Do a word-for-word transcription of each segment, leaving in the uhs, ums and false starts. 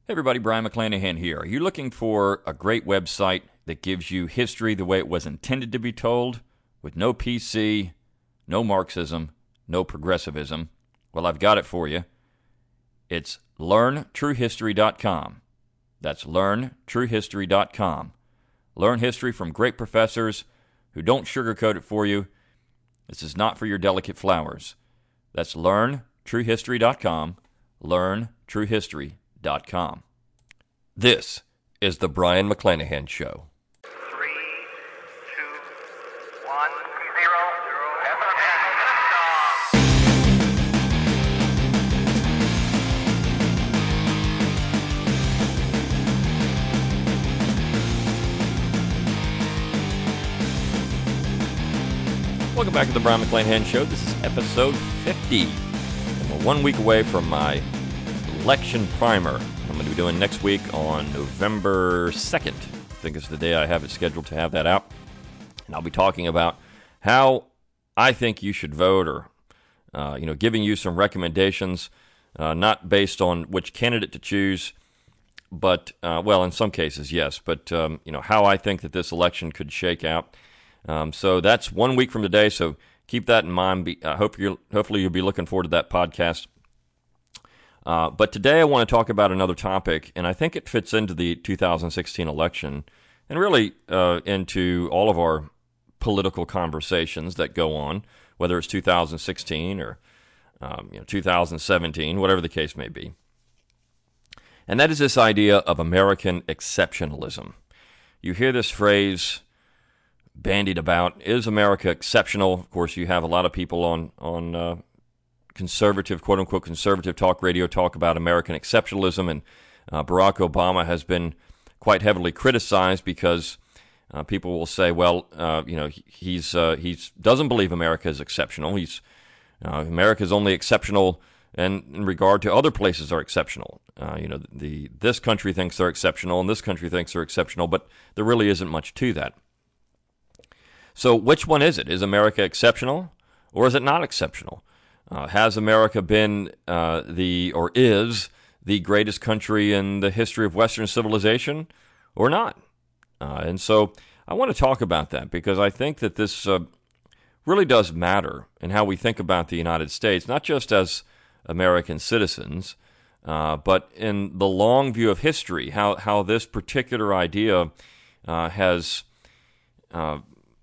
Hey everybody, Brian McClanahan here. Are you looking for a great website that gives you history the way it was intended to be told, with no P C, no Marxism, no progressivism? Well, I've got it for you. It's learn true history dot com. That's learn true history dot com. Learn history from great professors who don't sugarcoat it for you. This is not for your delicate flowers. That's learn true history dot com. learn true history dot com. This is the Brian McClanahan Show. Three, two, one, zero, zero, Welcome back to the Brian McClanahan Show. This is episode fifty. And we're one week away from my election primer. I'm going to be doing next week on November second. I think it's the day I have it scheduled to have that out. And I'll be talking about how I think you should vote, or uh, you know, giving you some recommendations, uh, not based on which candidate to choose, but uh, well, in some cases, yes, but um, you know, how I think that this election could shake out. Um, so that's one week from today. So keep that in mind. Be, I hope you hopefully you'll be looking forward to that podcast. Uh, but today I want to talk about another topic, and I think it fits into the two thousand sixteen election, and really uh, into all of our political conversations that go on, whether it's two thousand sixteen or um, you know, two thousand seventeen, whatever the case may be. And that is this idea of American exceptionalism. You hear this phrase bandied about: is America exceptional? Of course, you have a lot of people on on uh, conservative, quote-unquote conservative talk radio talk about American exceptionalism, and uh, Barack Obama has been quite heavily criticized because uh, people will say, well, uh, you know, he, he's uh, he's doesn't believe America is exceptional. He's uh, America is only exceptional and in regard to other places are exceptional. Uh, you know, the this country thinks they're exceptional and this country thinks they're exceptional, but there really isn't much to that. So which one is it? Is America exceptional or is it not exceptional? Uh, has America been uh, the, or is the greatest country in the history of Western civilization or not? Uh, and so I want to talk about that because I think that this uh, really does matter in how we think about the United States, not just as American citizens, uh, but in the long view of history, how, how this particular idea uh, has uh,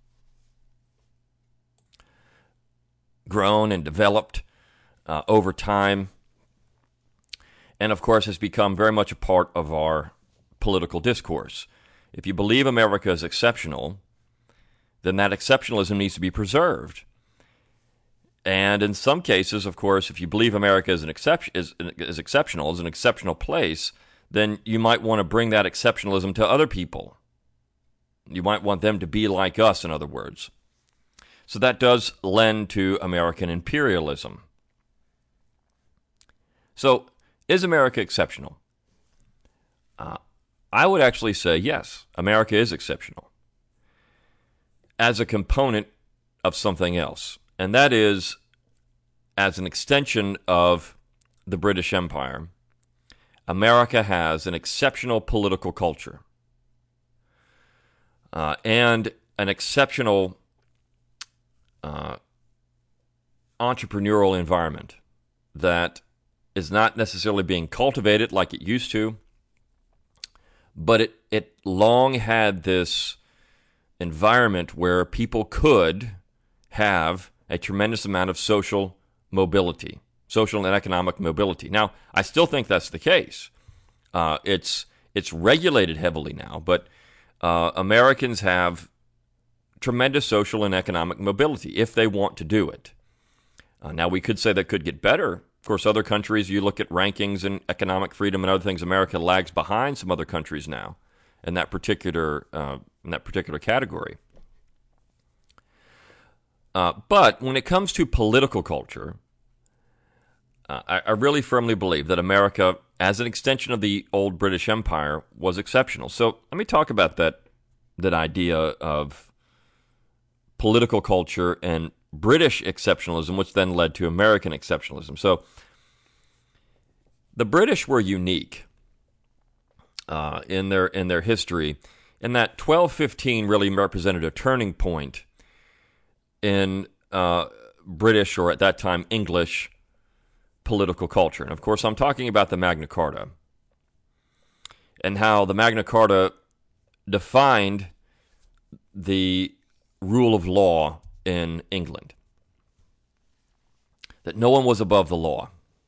grown and developed uh, over time, and of course has become very much a part of our political discourse. If you believe America is exceptional, then that exceptionalism needs to be preserved. And in some cases, of course, if you believe America is an excep- is, is exceptional, is an exceptional place, then you might want to bring that exceptionalism to other people. You might want them to be like us, in other words. So that does lend to American imperialism. So, is America exceptional? Uh, I would actually say yes, America is exceptional as a component of something else, and that is as an extension of the British Empire. America has an exceptional political culture uh, and an exceptional Uh, entrepreneurial environment that is not necessarily being cultivated like it used to, but it, it long had this environment where people could have a tremendous amount of social mobility, social and economic mobility. Now, I still think that's the case. Uh, it's it's regulated heavily now, but uh, Americans have tremendous social and economic mobility if they want to do it. Uh, now, we could say that could get better. Of course, other countries, you look at rankings and economic freedom and other things, America lags behind some other countries now in that particular uh, in that particular category. Uh, but when it comes to political culture, uh, I, I really firmly believe that America, as an extension of the old British Empire, was exceptional. So let me talk about that that idea of political culture and British exceptionalism, which then led to American exceptionalism. So the British were unique uh, in their in their history, and that twelve fifteen really represented a turning point in uh, British, or at that time English, political culture. And of course, I'm talking about the Magna Carta and how the Magna Carta defined the rule of law in England. That no one was above the law,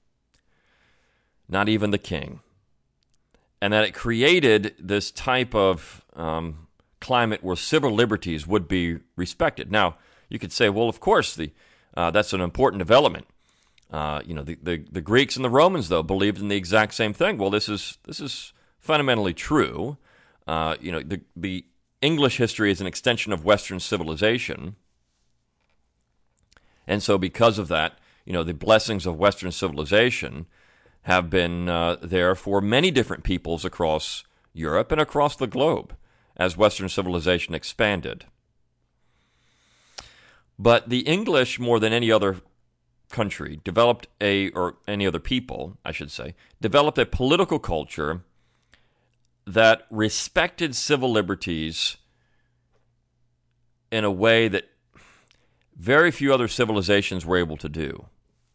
not even the king. And that it created this type of um, climate where civil liberties would be respected. Now, you could say, well, of course, the uh, that's an important development. Uh, you know, the, the, the Greeks and the Romans, though, believed in the exact same thing. Well, this is this is fundamentally true. Uh, you know, the the English history is an extension of Western civilization, and so because of that, you know, the blessings of Western civilization have been uh, there for many different peoples across Europe and across the globe as Western civilization expanded. But the English, more than any other country, developed a, or any other people, I should say, developed a political culture that respected civil liberties in a way that very few other civilizations were able to do.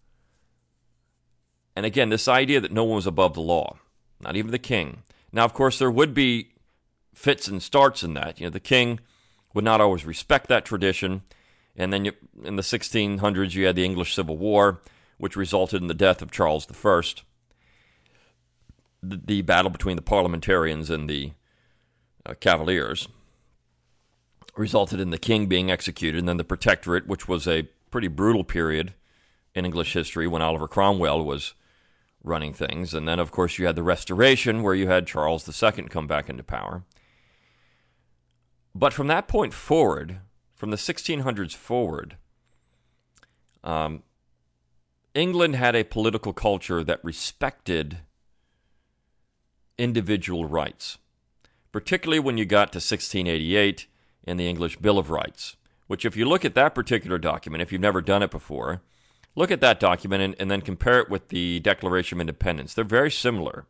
And again, this idea that no one was above the law, not even the king. Now, of course, there would be fits and starts in that. You know, the king would not always respect that tradition. And then you, in the sixteen hundreds, you had the English Civil War, which resulted in the death of Charles the First. The, the battle between the parliamentarians and the uh, Cavaliers resulted in the king being executed, and then the Protectorate, which was a pretty brutal period in English history when Oliver Cromwell was running things. And then, of course, you had the Restoration, where you had Charles the Second come back into power. But from that point forward, from the sixteen hundreds forward, um, England had a political culture that respected individual rights, particularly when you got to sixteen eighty-eight and the English Bill of Rights, which if you look at that particular document, if you've never done it before, look at that document and, and then compare it with the Declaration of Independence. They're very similar.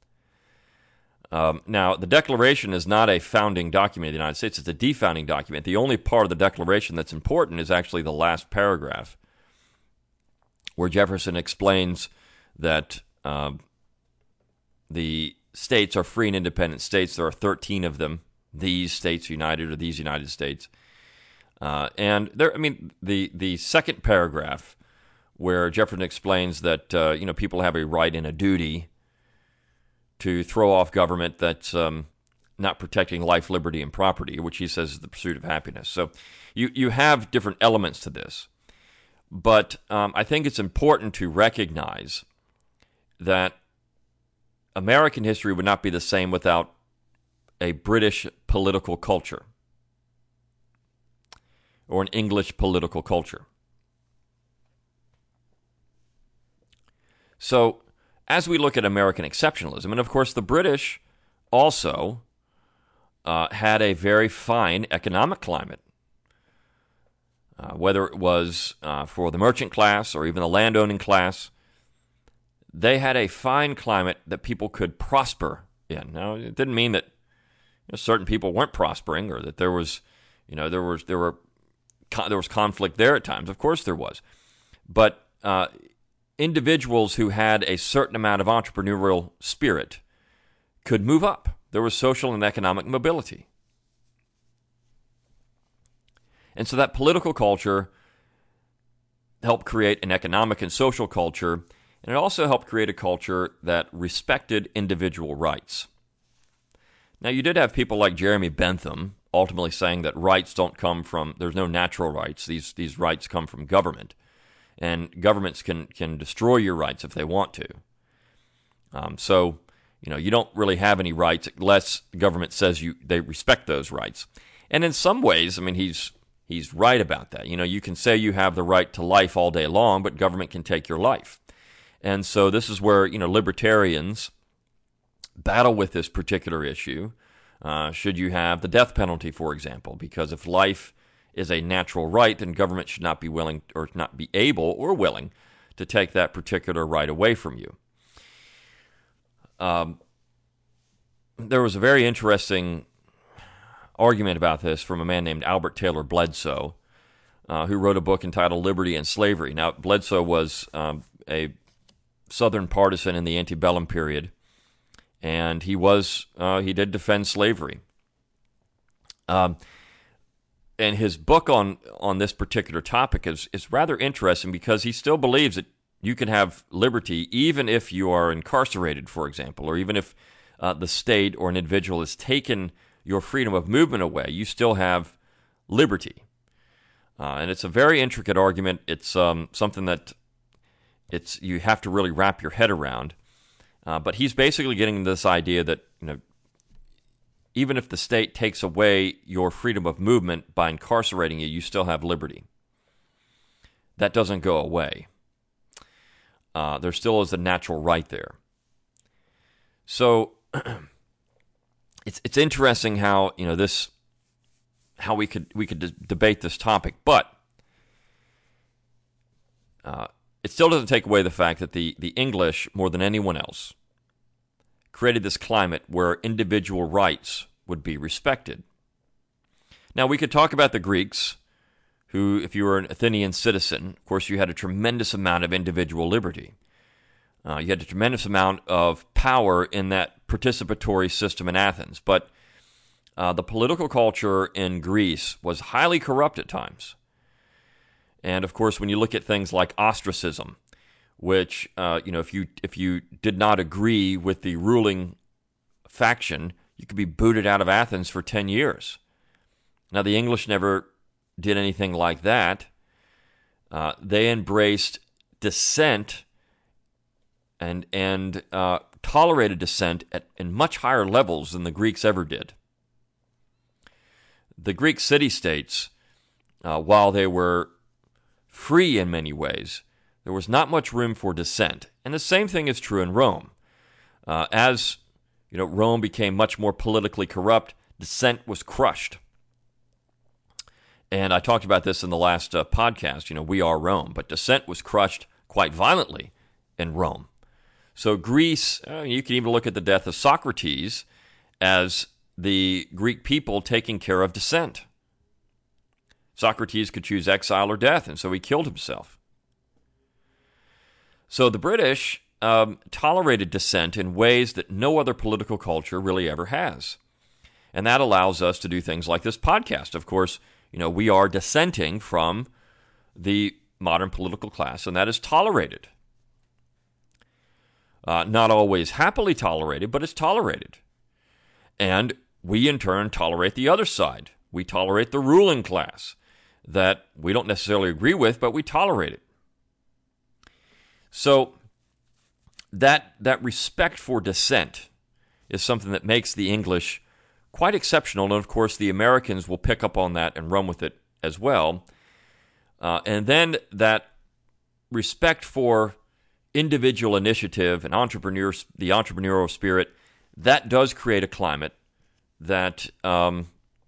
Um, now, the Declaration is not a founding document of the United States. It's a defounding document. The only part of the Declaration that's important is actually the last paragraph, where Jefferson explains that um, the states are free and independent states. There are thirteen of them, these states united, or these United States. Uh, and there, I mean, the, the second paragraph, where Jefferson explains that uh, you know people have a right and a duty to throw off government that's um, not protecting life, liberty, and property, which he says is the pursuit of happiness. So you, you have different elements to this. But um, I think it's important to recognize that American history would not be the same without a British political culture or an English political culture. So as we look at American exceptionalism, and of course the British also uh, had a very fine economic climate, uh, whether it was uh, for the merchant class or even the landowning class, they had a fine climate that people could prosper in. Now, it didn't mean that you know, certain people weren't prospering, or that there was, you know, there was there were there was conflict there at times. Of course, there was, but uh, individuals who had a certain amount of entrepreneurial spirit could move up. There was social and economic mobility. And so that political culture helped create an economic and social culture, and it also helped create a culture that respected individual rights. Now, you did have people like Jeremy Bentham ultimately saying that rights don't come from, there's no natural rights, these, these rights come from government. And governments can, can destroy your rights if they want to. Um, so, you know, you don't really have any rights unless the government says you they respect those rights. And in some ways, I mean, he's he's right about that. You know, you can say you have the right to life all day long, but government can take your life. And so this is where, you know, libertarians battle with this particular issue. Uh, should you have the death penalty, for example? Because if life is a natural right, then government should not be willing or not be able or willing to take that particular right away from you. Um, there was a very interesting argument about this from a man named Albert Taylor Bledsoe, uh, who wrote a book entitled Liberty and Slavery. Now, Bledsoe was um, a Southern partisan in the antebellum period, and he was uh, he did defend slavery. Um, and his book on on this particular topic is is rather interesting because he still believes that you can have liberty even if you are incarcerated, for example, or even if uh, the state or an individual has taken your freedom of movement away. You still have liberty, uh, and it's a very intricate argument. It's um, something that it's you have to really wrap your head around. Uh, but he's basically getting this idea that, you know, even if the state takes away your freedom of movement by incarcerating you, you still have liberty. That doesn't go away. Uh, there still is a natural right there. So it's it's interesting how, you know, this how we could we could de- debate this topic, but uh, it still doesn't take away the fact that the the English, more than anyone else, created this climate where individual rights would be respected. Now, we could talk about the Greeks, who, if you were an Athenian citizen, of course, you had a tremendous amount of individual liberty. Uh, you had a tremendous amount of power in that participatory system in Athens. But uh, the political culture in Greece was highly corrupt at times. And, of course, when you look at things like ostracism, which, uh, you know, if you if you did not agree with the ruling faction, you could be booted out of Athens for ten years. Now, the English never did anything like that. Uh, they embraced dissent and and uh, tolerated dissent at in much higher levels than the Greeks ever did. The Greek city-states, uh, while they were free in many ways, there was not much room for dissent. And the same thing is true in Rome. Uh, as you know, Rome became much more politically corrupt, dissent was crushed. And I talked about this in the last uh, podcast, you know, We Are Rome, but dissent was crushed quite violently in Rome. So Greece, uh, you can even look at the death of Socrates as the Greek people taking care of dissent. Socrates could choose exile or death, and so he killed himself. So the British um, tolerated dissent in ways that no other political culture really ever has. And that allows us to do things like this podcast. Of course, you know, we are dissenting from the modern political class, and that is tolerated. Uh, not always happily tolerated, but it's tolerated. And we, in turn, tolerate the other side. We tolerate the ruling class that we don't necessarily agree with, but we tolerate it. So that that respect for dissent is something that makes the English quite exceptional, and of course the Americans will pick up on that and run with it as well. Uh, and then that respect for individual initiative and entrepreneurs, the entrepreneurial spirit, that does create a climate that um,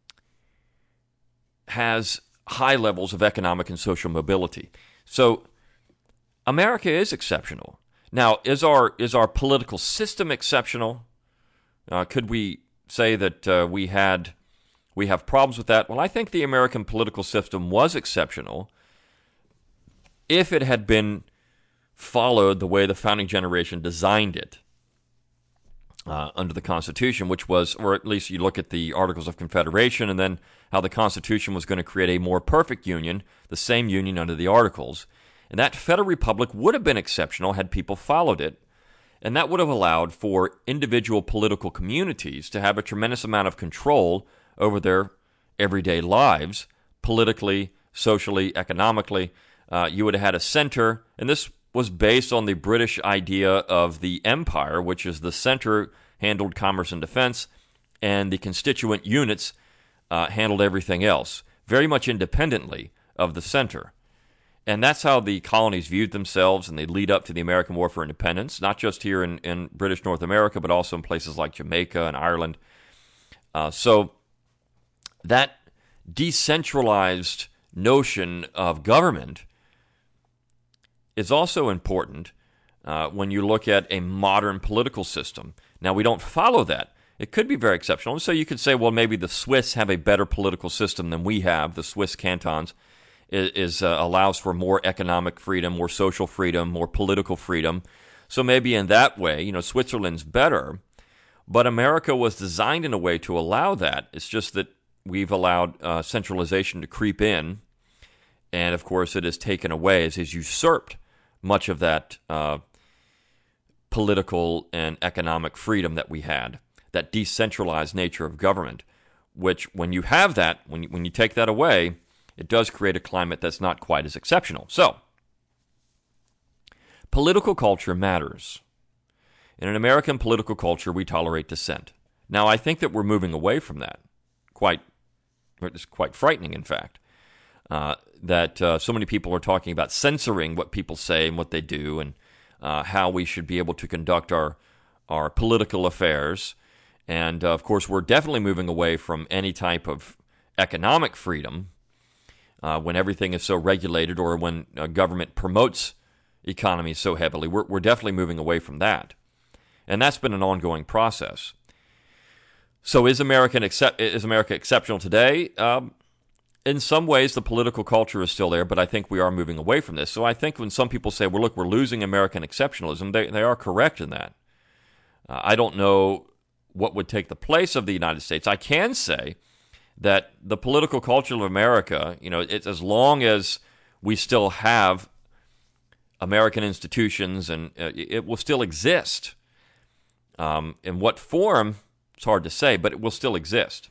has high levels of economic and social mobility. So America is exceptional. Now, is our is our political system exceptional? Uh, could we say that uh, we had we have problems with that? Well, I think the American political system was exceptional if it had been followed the way the founding generation designed it uh, under the Constitution, which was, or at least you look at the Articles of Confederation and then how the Constitution was going to create a more perfect union, the same union under the Articles. And that Federal Republic would have been exceptional had people followed it. And that would have allowed for individual political communities to have a tremendous amount of control over their everyday lives, politically, socially, economically. Uh, you would have had a center, and this was based on the British idea of the empire, which is the center handled commerce and defense, and the constituent units uh, handled everything else, very much independently of the center. And that's how the colonies viewed themselves, and they lead up to the American War for Independence, not just here in, in British North America, but also in places like Jamaica and Ireland. Uh, so that decentralized notion of government is also important uh, when you look at a modern political system. Now, we don't follow that. It could be very exceptional. And so you could say, well, maybe the Swiss have a better political system than we have. The Swiss cantons is, is uh, allows for more economic freedom, more social freedom, more political freedom. So maybe in that way, you know, Switzerland's better. But America was designed in a way to allow that. It's just that we've allowed uh, centralization to creep in. And, of course, it has taken away, it has usurped much of that uh, political and economic freedom that we had, that decentralized nature of government, which when you have that, when you, when you take that away, it does create a climate that's not quite as exceptional. So, political culture matters. In an American political culture, we tolerate dissent. Now, I think that we're moving away from that. Quite, it's quite frightening, in fact, uh, that uh, so many people are talking about censoring what people say and what they do, and uh, how we should be able to conduct our our political affairs. And, uh, of course, we're definitely moving away from any type of economic freedom uh, when everything is so regulated, or when uh, government promotes economy so heavily. We're, we're definitely moving away from that. And that's been an ongoing process. So is American accept, is America exceptional today? Um, in some ways, the political culture is still there, but I think we are moving away from this. So I think when some people say, well, look, we're losing American exceptionalism, they, they are correct in that. Uh, I don't know what would take the place of the United States. I can say that the political culture of America, you know, it's as long as we still have American institutions, and uh, it will still exist. Um, in what form, it's hard to say, but it will still exist.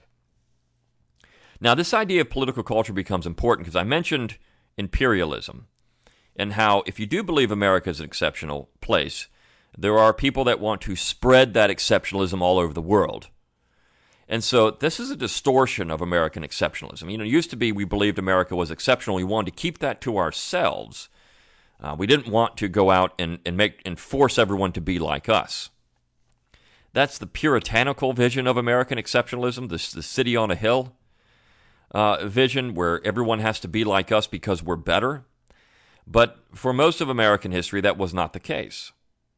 Now, this idea of political culture becomes important because I mentioned imperialism, and how if you do believe America is an exceptional place, there are people that want to spread that exceptionalism all over the world. And so this is a distortion of American exceptionalism. You know, it used to be we believed America was exceptional. We wanted to keep that to ourselves. Uh, we didn't want to go out and, and make and force everyone to be like us. That's the puritanical vision of American exceptionalism, the, the city on a hill uh, vision where everyone has to be like us because we're better. But for most of American history, that was not the case.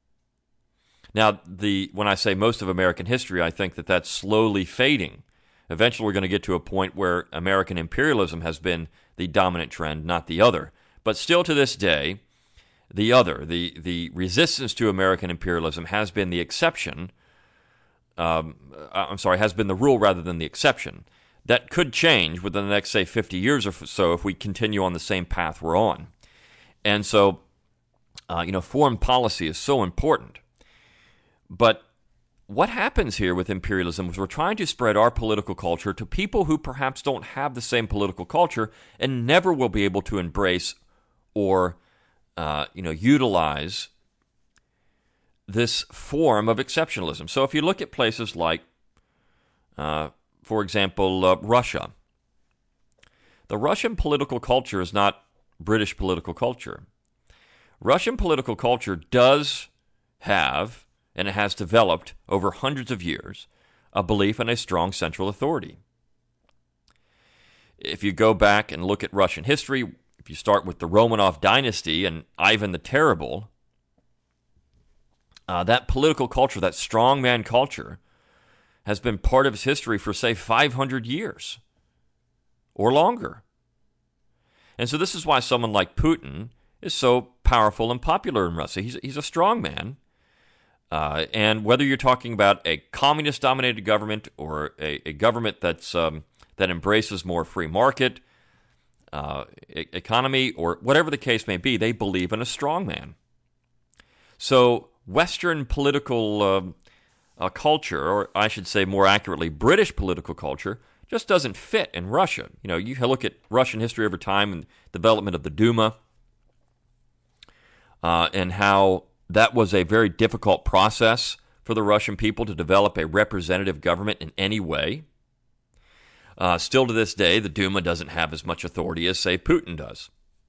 Now, the when I say most of American history, I think that that's slowly fading. Eventually, we're going to get to a point where American imperialism has been the dominant trend, not the other. But still to this day, the other, the, the resistance to American imperialism has been the exception. Um, I'm sorry, has been the rule rather than the exception. That could change within the next, say, fifty years or so if we continue on the same path we're on. And so, uh, you know, foreign policy is so important. But what happens here with imperialism is we're trying to spread our political culture to people who perhaps don't have the same political culture and never will be able to embrace or, uh, you know, utilize this form of exceptionalism. So if you look at places like, uh, for example, uh, Russia, the Russian political culture is not British political culture. Russian political culture does have, and it has developed over hundreds of years, a belief in a strong central authority. If you go back and look at Russian history, if you start with the Romanov dynasty and Ivan the Terrible, uh, that political culture, that strongman culture, has been part of its history for, say, five hundred years or longer. And so this is why someone like Putin is so powerful and popular in Russia. He's, he's a strong man. Uh, and whether you're talking about a communist-dominated government or a, a government that's um, that embraces more free market uh, e- economy, or whatever the case may be, they believe in a strong man. So Western political uh, uh, culture, or I should say more accurately, British political culture, just doesn't fit in Russia. You know, you look at Russian history over time and development of the Duma, uh, and how that was a very difficult process for the Russian people to develop a representative government in any way. Uh, still to this day, the Duma doesn't have as much authority as, say, Putin does.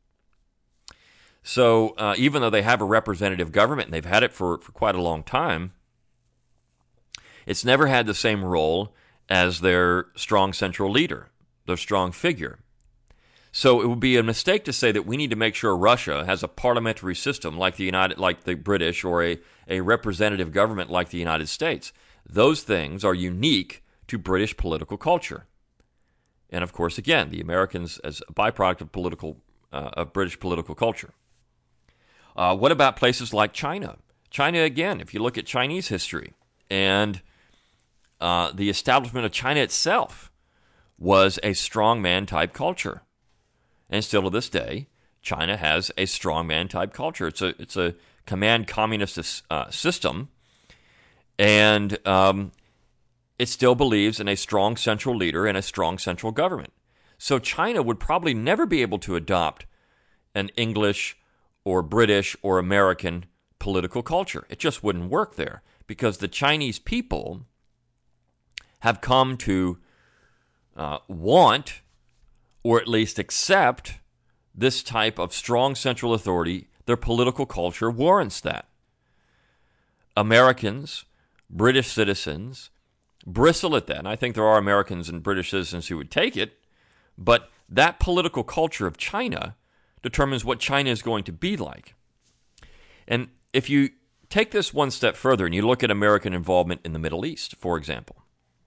So uh, even though they have a representative government, and they've had it for, for quite a long time, it's never had the same role as their strong central leader, their strong figure. So it would be a mistake to say that we need to make sure Russia has a parliamentary system like the United, like the British, or a, a representative government like the United States. Those things are unique to British political culture. And of course, again, the Americans as a byproduct of political uh, of British political culture. Uh, what about places like China? China, again, if you look at Chinese history, and uh, the establishment of China itself was a strongman type culture. And still to this day, China has a strongman type culture. It's a it's a command communist uh, system, and um, it still believes in a strong central leader and a strong central government. So China would probably never be able to adopt an English or British or American political culture. It just wouldn't work there because the Chinese people have come to uh, want or at least accept this type of strong central authority. Their political culture warrants that. Americans, British citizens, bristle at that. And I think there are Americans and British citizens who would take it, but that political culture of China determines what China is going to be like. And if you take this one step further and you look at American involvement in the Middle East, for example,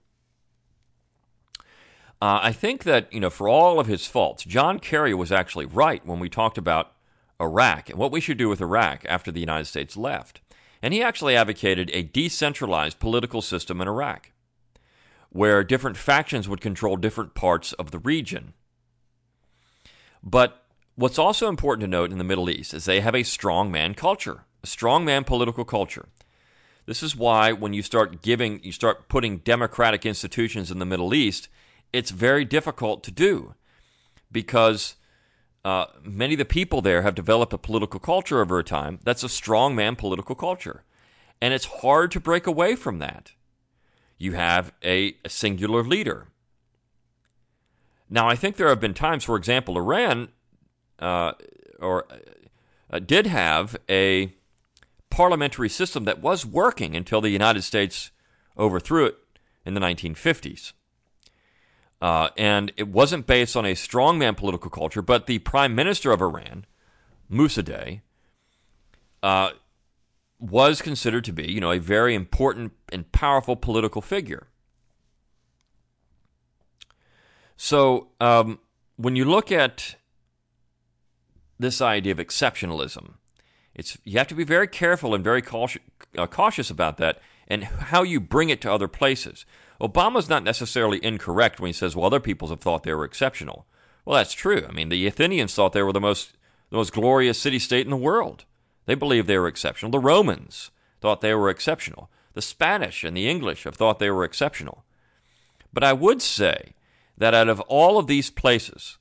uh, I think that, you know, for all of his faults, John Kerry was actually right when we talked about Iraq and what we should do with Iraq after the United States left. And he actually advocated a decentralized political system in Iraq, where different factions would control different parts of the region. But what's also important to note in the Middle East is they have a strongman culture, a strongman political culture. This is why when you start giving, you start putting democratic institutions in the Middle East, it's very difficult to do because uh, many of the people there have developed a political culture over time that's a strongman political culture. And it's hard to break away from that. You have a, a singular leader. Now, I think there have been times, for example, Iran uh, or uh, did have a parliamentary system that was working until the United States overthrew it in the nineteen fifties. Uh, and it wasn't based on a strongman political culture, but the prime minister of Iran, Mossadegh, uh, was considered to be, you know, a very important and powerful political figure. So um, when you look at this idea of exceptionalism, it's you have to be very careful and very cautious, uh, cautious about that and how you bring it to other places. Obama's not necessarily incorrect when he says, well, other peoples have thought they were exceptional. Well, that's true. I mean, the Athenians thought they were the most, the most glorious city-state in the world. They believed they were exceptional. The Romans thought they were exceptional. The Spanish and the English have thought they were exceptional. But I would say that out of all of these places,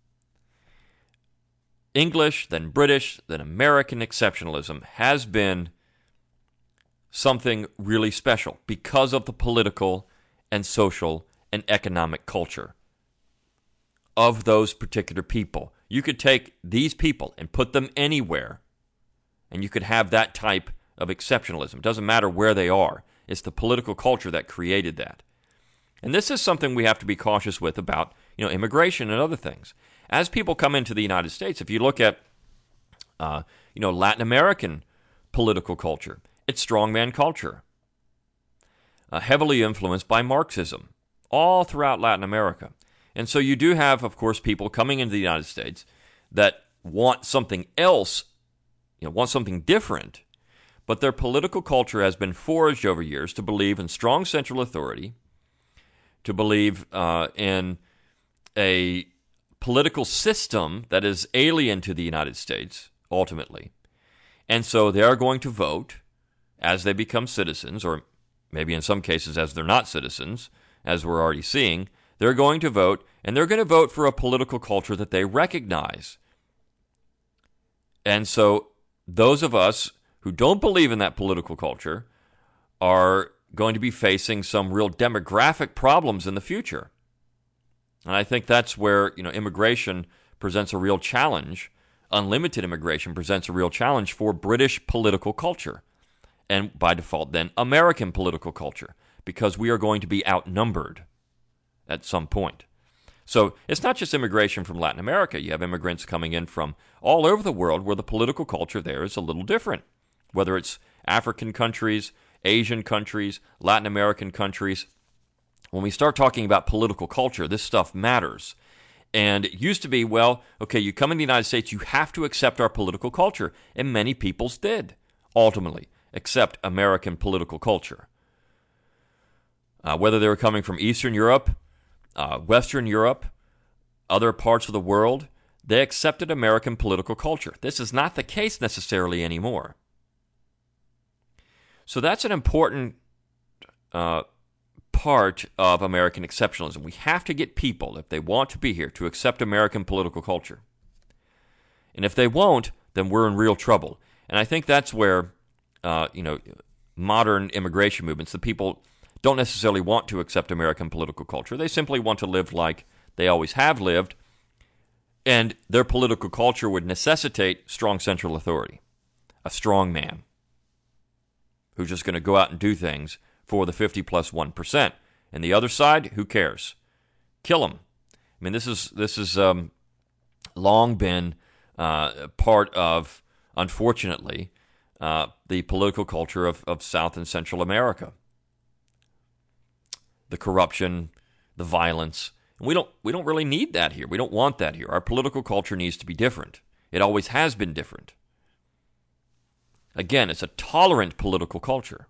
English, then British, then American exceptionalism has been something really special because of the political and social and economic culture of those particular people. You could take these people and put them anywhere, and you could have that type of exceptionalism. It doesn't matter where they are. It's the political culture that created that. And this is something we have to be cautious with about, you know, immigration and other things. As people come into the United States, if you look at, uh, you know, Latin American political culture, it's strongman culture, uh, heavily influenced by Marxism, all throughout Latin America. And so you do have, of course, people coming into the United States that want something else, you know, want something different, but their political culture has been forged over years to believe in strong central authority, to believe uh, in a political system that is alien to the United States, ultimately. And so they are going to vote as they become citizens, or maybe in some cases as they're not citizens, as we're already seeing. They're going to vote, and they're going to vote for a political culture that they recognize. And so those of us who don't believe in that political culture are going to be facing some real demographic problems in the future. And I think that's where, you know, immigration presents a real challenge. Unlimited immigration presents a real challenge for British political culture. And by default, then, American political culture, because we are going to be outnumbered at some point. So it's not just immigration from Latin America. You have immigrants coming in from all over the world where the political culture there is a little different, whether it's African countries, Asian countries, Latin American countries. When we start talking about political culture, this stuff matters. And it used to be, well, okay, you come in the United States, you have to accept our political culture. And many peoples did, ultimately, accept American political culture. Uh, whether they were coming from Eastern Europe, uh, Western Europe, other parts of the world, they accepted American political culture. This is not the case necessarily anymore. So that's an important uh, part of American exceptionalism. We have to get people, if they want to be here, to accept American political culture. And if they won't, then we're in real trouble. And I think that's where, uh, you know, modern immigration movements, the people don't necessarily want to accept American political culture. They simply want to live like they always have lived, and their political culture would necessitate strong central authority, a strong man who's just going to go out and do things for the fifty plus one percent. And the other side, who cares? Kill them. I mean, this is this has um, long been uh, part of, unfortunately, uh, the political culture of, of South and Central America. The corruption, the violence. And we don't we don't really need that here. We don't want that here. Our political culture needs to be different. It always has been different. Again, it's a tolerant political culture.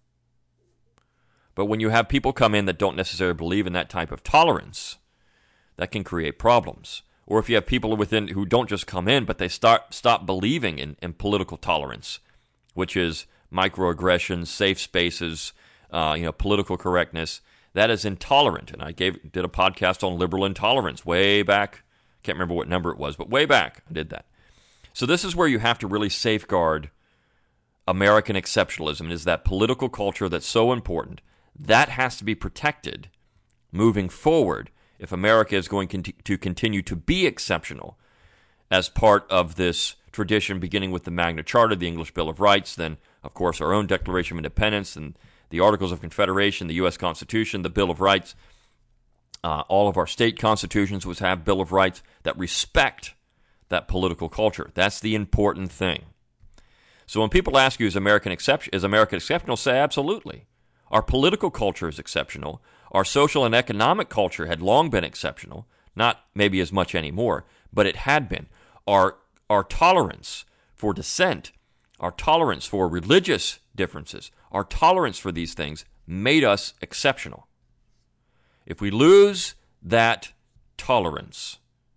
But when you have people come in that don't necessarily believe in that type of tolerance, that can create problems. Or if you have people within who don't just come in, but they start stop believing in, in political tolerance, which is microaggressions, safe spaces, uh, you know, political correctness, that is intolerant. And I gave did a podcast on liberal intolerance way back. Can't remember what number it was, but way back I did that. So this is where you have to really safeguard American exceptionalism. It is that political culture that's so important. That has to be protected moving forward if America is going to continue to be exceptional as part of this tradition, beginning with the Magna Charta, the English Bill of Rights, then, of course, our own Declaration of Independence and the Articles of Confederation, the U S Constitution, the Bill of Rights. Uh, all of our state constitutions which have Bill of Rights that respect that political culture. That's the important thing. So when people ask you, is American exception, is America exceptional, say absolutely. Our political culture is exceptional. Our social and economic culture had long been exceptional, not maybe as much anymore, but it had been. Our, our tolerance for dissent, our tolerance for religious differences, our tolerance for these things made us exceptional. If we lose that tolerance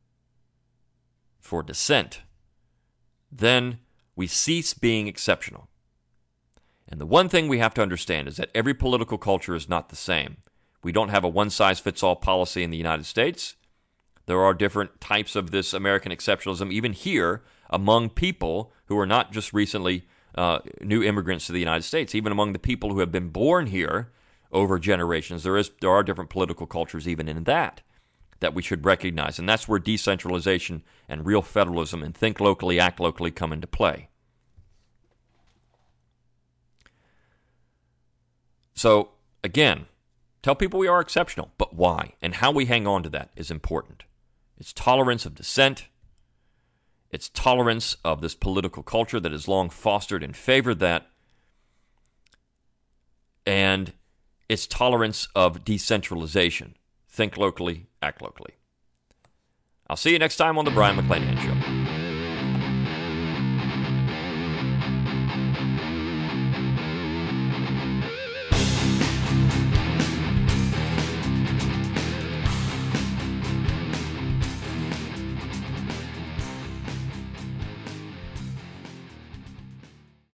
for dissent, then we cease being exceptional. And the one thing we have to understand is that every political culture is not the same. We don't have a one-size-fits-all policy in the United States. There are different types of this American exceptionalism, even here, among people who are not just recently uh, new immigrants to the United States. Even among the people who have been born here over generations, there is there are different political cultures even in that that we should recognize. And that's where decentralization and real federalism and think locally, act locally come into play. So, again, tell people we are exceptional, but why? And how we hang on to that is important. It's tolerance of dissent. It's tolerance of this political culture that has long fostered and favored that. And it's tolerance of decentralization. Think locally, act locally. I'll see you next time on The Brian McClanahan Show.